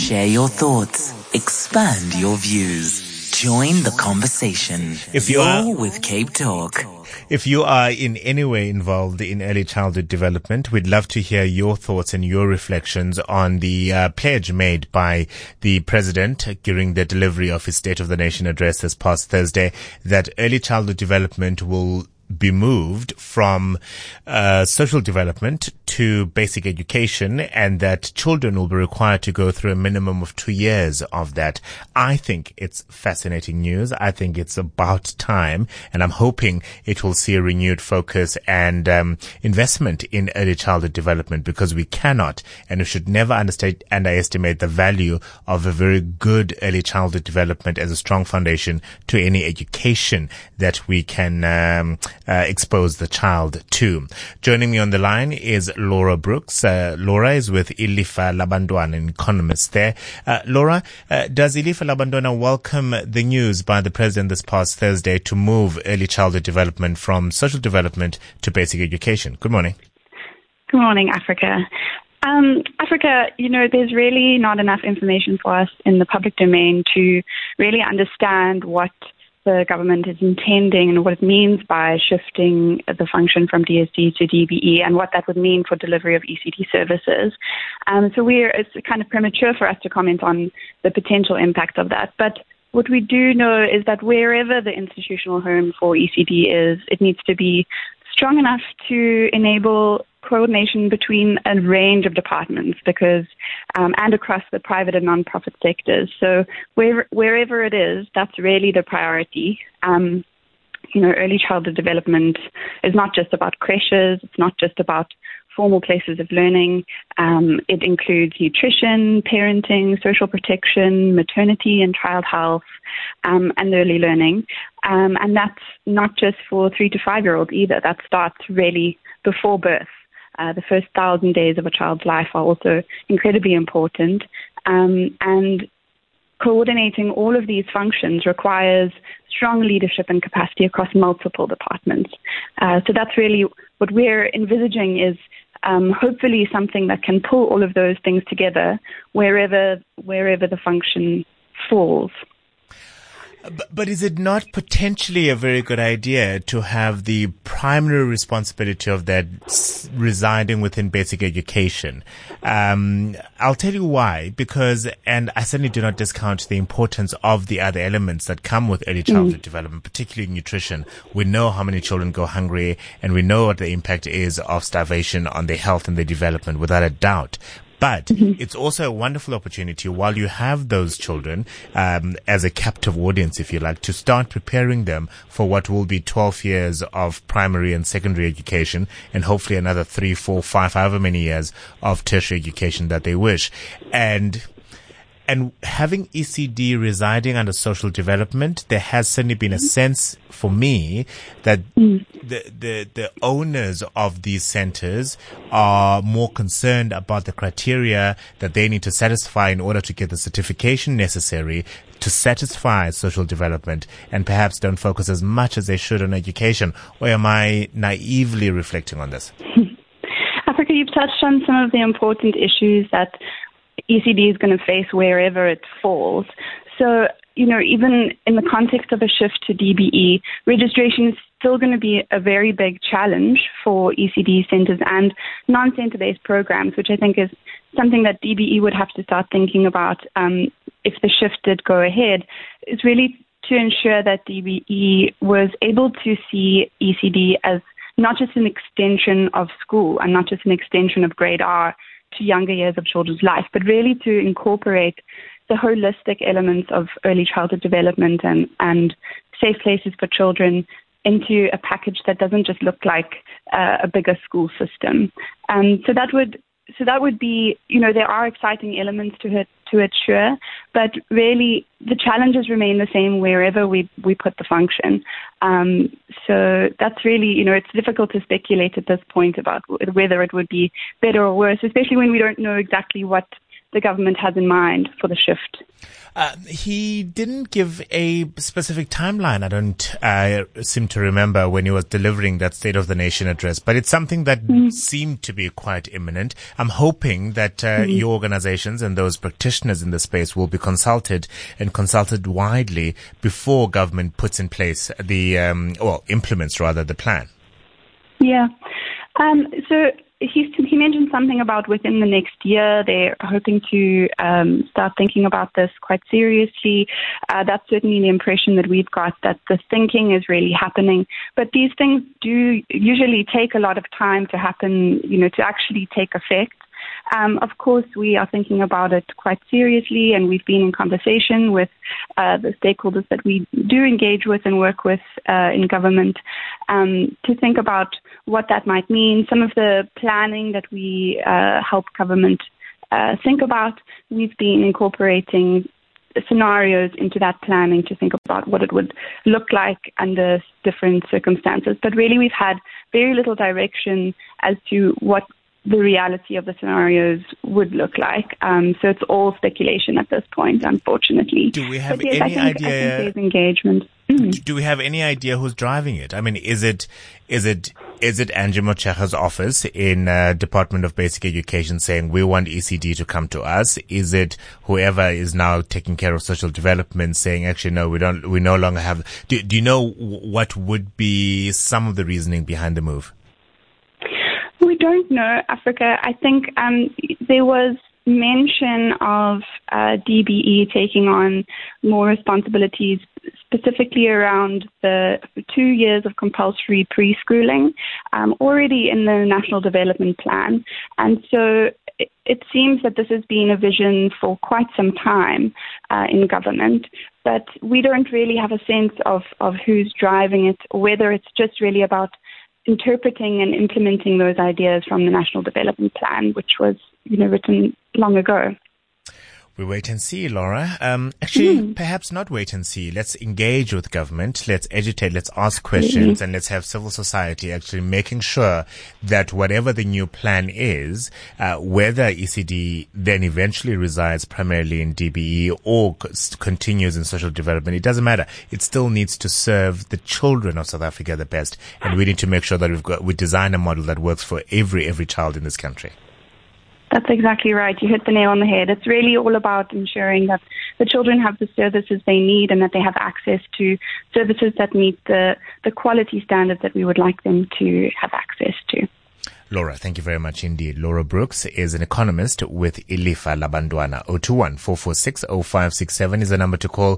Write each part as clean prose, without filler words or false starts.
Share your thoughts. Expand your views. Join the conversation. If you are with Cape Talk. If you are in any way involved in early childhood development, we'd love to hear your thoughts and your reflections on the pledge made by the president during the delivery of his State of the Nation address this past Thursday, that early childhood development will be moved from social development to basic education, and that children will be required to go through a minimum of 2 years of that. I think it's fascinating news. I think it's about time, and I'm hoping it will see a renewed focus and investment in early childhood development, because we cannot and we should never underestimate the value of a very good early childhood development as a strong foundation to any education that we can expose the child to. Joining me on the line is Laura Brooks. Laura is with Ilifa Labantwana, an economist there. Laura, does Ilifa Labantwana welcome the news by the president this past Thursday to move early childhood development from social development to basic education? Good morning. Good morning, Africa. Africa, there's really not enough information for us in the public domain to really understand what the government is intending and what it means by shifting the function from DSD to DBE, and what that would mean for delivery of ECD services. So it's kind of premature for us to comment on the potential impact of that. But what we do know is that wherever the institutional home for ECD is, it needs to be strong enough to enable coordination between a range of departments, because and across the private and non-profit sectors. So wherever it is, that's really the priority. Early childhood development is not just about creches. It's not just about formal places of learning. It includes nutrition, parenting, social protection, maternity and child health, and early learning. And that's not just for 3 to 5 year olds either. That starts really before birth. The first 1,000 days of a child's life are also incredibly important. And coordinating all of these functions requires strong leadership and capacity across multiple departments. So that's really what we're envisaging is hopefully something that can pull all of those things together wherever the function falls. But is it not potentially a very good idea to have the primary responsibility of that residing within basic education? I'll tell you why, and I certainly do not discount the importance of the other elements that come with early childhood development, particularly nutrition. We know how many children go hungry, and we know what the impact is of starvation on their health and their development, without a doubt. But it's also a wonderful opportunity, while you have those children as a captive audience, if you like, to start preparing them for what will be 12 years of primary and secondary education, and hopefully another 3, 4, 5, however many years of tertiary education that they wish. And having ECD residing under social development, there has certainly been a sense for me that the owners of these centers are more concerned about the criteria that they need to satisfy in order to get the certification necessary to satisfy social development, and perhaps don't focus as much as they should on education. Or am I naively reflecting on this? Africa, you've touched on some of the important issues that ECD is going to face wherever it falls. So, even in the context of a shift to DBE, registration is still going to be a very big challenge for ECD centers and non-center-based programs, which I think is something that DBE would have to start thinking about if the shift did go ahead. It's really to ensure that DBE was able to see ECD as not just an extension of school and not just an extension of grade R to younger years of children's life, but really to incorporate the holistic elements of early childhood development and safe places for children into a package that doesn't just look like a bigger school system. So that would be, there are exciting elements to it, sure, but really the challenges remain the same wherever we put the function. So that's really, it's difficult to speculate at this point about whether it would be better or worse, especially when we don't know exactly what the government has in mind for the shift. He didn't give a specific timeline. I don't seem to remember when he was delivering that State of the Nation address, but it's something that seemed to be quite imminent. I'm hoping that your organizations and those practitioners in the space will be consulted and consulted widely before government puts in place the, implements rather the plan. Yeah. So he mentioned something about within the next year they're hoping to start thinking about this quite seriously. That's certainly the impression that we've got, that the thinking is really happening. But these things do usually take a lot of time to happen, to actually take effect. Of course, we are thinking about it quite seriously, and we've been in conversation with the stakeholders that we do engage with and work with in government to think about what that might mean. Some of the planning that we help government think about, we've been incorporating scenarios into that planning to think about what it would look like under different circumstances. But really, we've had very little direction as to what the reality of the scenarios would look like. So it's all speculation at this point, unfortunately. Do we have yes, any idea? I think there's engagement. Do we have any idea who's driving it? I mean, is it Angie Motshekga's office in Department of Basic Education saying we want ECD to come to us? Is it whoever is now taking care of social development saying actually no, we no longer have? Do you know what would be some of the reasoning behind the move? We don't know, Africa. I think there was mention of DBE taking on more responsibilities, specifically around the 2 years of compulsory preschooling, already in the National Development Plan. And so it seems that this has been a vision for quite some time in government, but we don't really have a sense of who's driving it, or whether it's just really about interpreting and implementing those ideas from the National Development Plan, which was, written long ago. We wait and see, Laura. Perhaps not wait and see. Let's engage with government. Let's educate. Let's ask questions, and let's have civil society actually making sure that whatever the new plan is, whether ECD then eventually resides primarily in DBE or continues in social development, it doesn't matter. It still needs to serve the children of South Africa the best, and we need to make sure that we design a model that works for every child in this country. That's exactly right. You hit the nail on the head. It's really all about ensuring that the children have the services they need and that they have access to services that meet the quality standards that we would like them to have access to. Laura, thank you very much indeed. Laura Brooks is an economist with Ilifa Labantwana. 021-446-0567 is the number to call.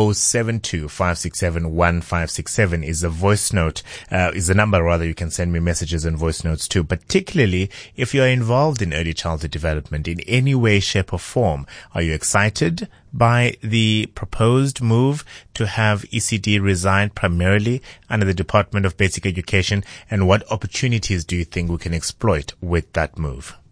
072-567-1567 is the voice note, is the number rather you can send me messages and voice notes to, particularly if you're involved in early childhood development in any way, shape or form. Are you excited by the proposed move to have ECD reside primarily under the Department of Basic Education, and what opportunities do you think we can exploit with that move?